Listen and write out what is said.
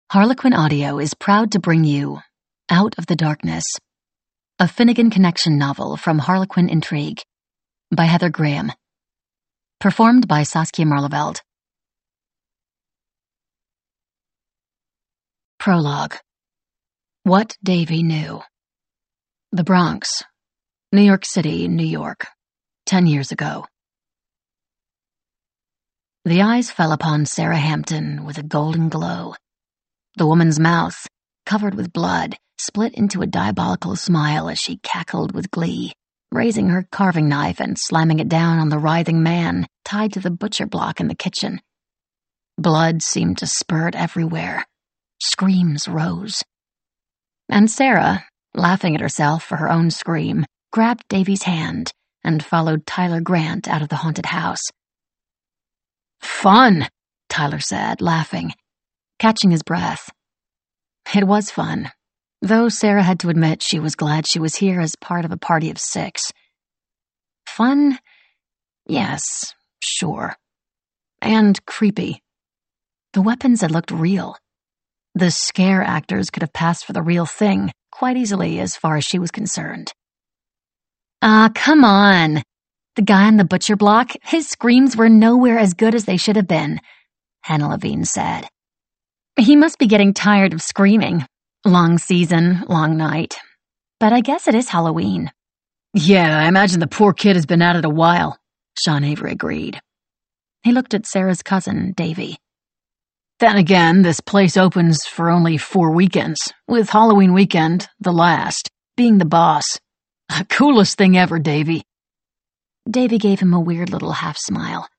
Harlequin Audio is proud to bring you Out of the Darkness, a Finnegan Connection novel from Harlequin Intrigue by Heather Graham. Performed by Saskia Marleveld. Prologue. What Davy Knew. The Bronx, New York City, New York, 10 years ago. The eyes fell upon Sarah Hampton with a golden glow. The woman's mouth, covered with blood, split into a diabolical smile as she cackled with glee, raising her carving knife and slamming it down on the writhing man tied to the butcher block in the kitchen. Blood seemed to spurt everywhere. Screams rose. And Sarah, laughing at herself for her own scream, grabbed Davy's hand and followed Tyler Grant out of the haunted house. "Fun," Tyler said, laughing, catching his breath. It was fun, though Sarah had to admit she was glad she was here as part of a party of 6. Fun? Yes, sure. And creepy. The weapons had looked real. The scare actors could have passed for the real thing quite easily as far as she was concerned. Come on. The guy on the butcher block, his screams were nowhere as good as they should have been, Hannah Levine said. He must be getting tired of screaming. Long season, long night. But I guess it is Halloween. Yeah, I imagine the poor kid has been at it a while, Sean Avery agreed. He looked at Sarah's cousin, Davy. Then again, this place opens for only 4 weekends, with Halloween weekend, the last, being the boss. Coolest thing ever, Davy. Davy gave him a weird little half-smile.